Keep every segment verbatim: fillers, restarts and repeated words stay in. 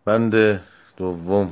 بند دوم.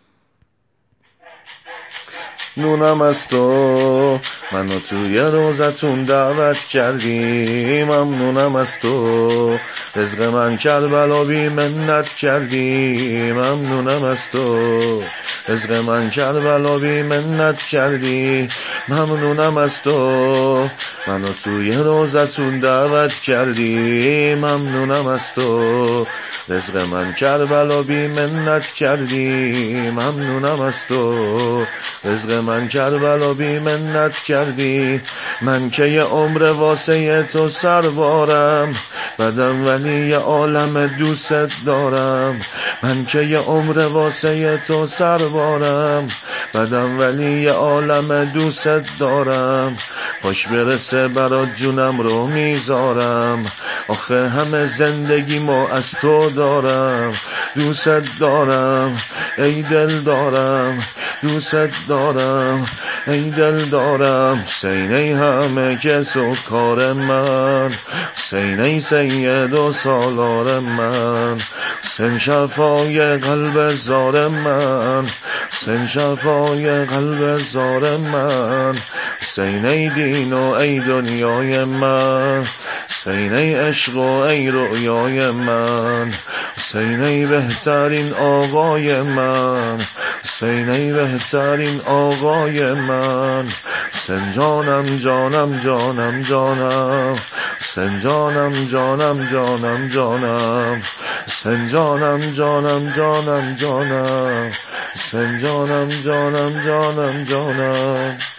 نونم از تو، منو توی روزتون دعوت کردی، ممنونم از تو، رزق من کربلا بی منت کردی، ممنونم از تو، رزق من کربلا بی منت کردی، ممنونم از تو، منو توی روزتون دعوت کردی، ممنونم از تو، رزق من کربلا بی منت کردی، ممنونم از تو، رزق من کربلا بی منت کردی. من که یه عمر واسه تو سربارم، بدم ولی یه عالم دوست دارم. من که یه عمر واسه تو سربارم، بدم ولی یه عالم دوست دارم. خوش برسه برات جونم رو میذارم، آخه همه زندگی ما از تو دارم. دوست دارم ای دل دارم، دوست دارم ای دل دارم. حسینی همه کس و کار من، حسینی سید و سالار من، حسین شفای قلب زار من، حسین شفای قلب زار من، حسین ای دین و ای دنیای من، حسین ای عشق و ای رؤیای من، حسین ای بهترین آقای من، حسین ای بهترین آقای من. حسین جانم جانم جانم جانم، حسین جانم جانم جانم جانم، حسین جانم جانم جانم جانم، حسین جانم جانم جانم جانم.